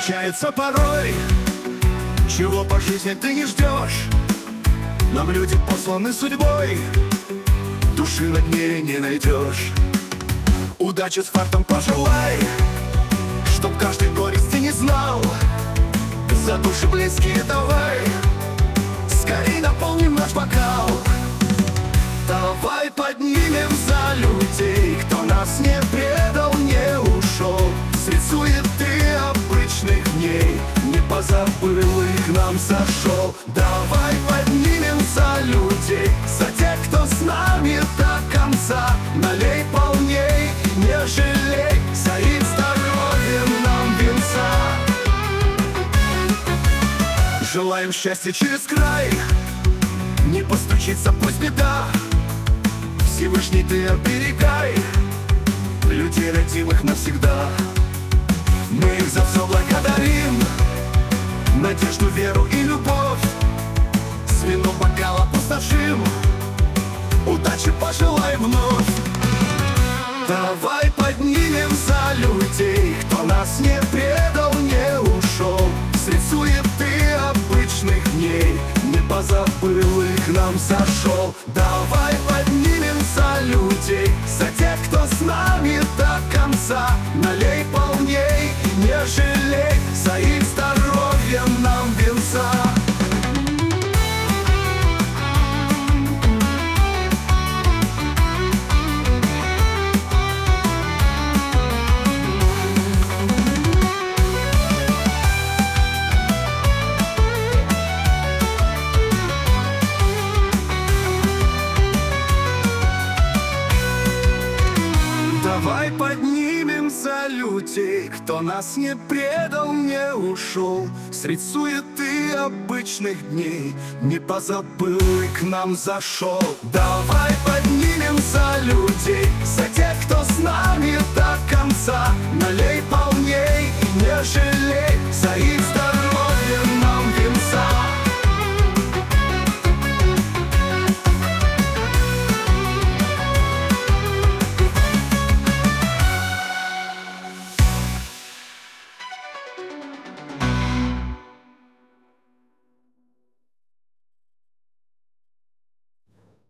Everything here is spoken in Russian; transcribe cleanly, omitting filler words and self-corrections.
случается порой, чего по жизни ты не ждешь. Нам люди посланы судьбой, души на дне не найдешь. Удачи с фартом пожелай, чтоб каждый горести не знал. За души близкие давай, скорей наполним наш бокал. Давай поднимем за людей, кто нас не предал, не ушел. Средь суеты обычных дней не позабыл и к нам сошел. Давай поднимем за людей, за тех, кто с нами до конца. Налей полней, не жалей, за их здоровье нам венца. Желаем счастья через край, не постучится пусть беда. Всевышний ты оберегай людей, родимых навсегда. Мы их за все благодарим, надежду, веру и любовь. С вином бокал опустошим, удачи пожелаем вновь. Давай поднимем за людей, кто нас не предал, не ушел. Средь суеты обычных дней не позабыл и к нам сошел. Давай поднимем за людей, за тех, кто с нами до конца. Налей полней, не жалей, за их здоровьем нам венца. Давай поднимем за людей, кто нас не предал, не ушел. Средь суеты обычных дней не позабыл и к нам зашел. Давай поднимем за людей, за тех, кто с нами до конца.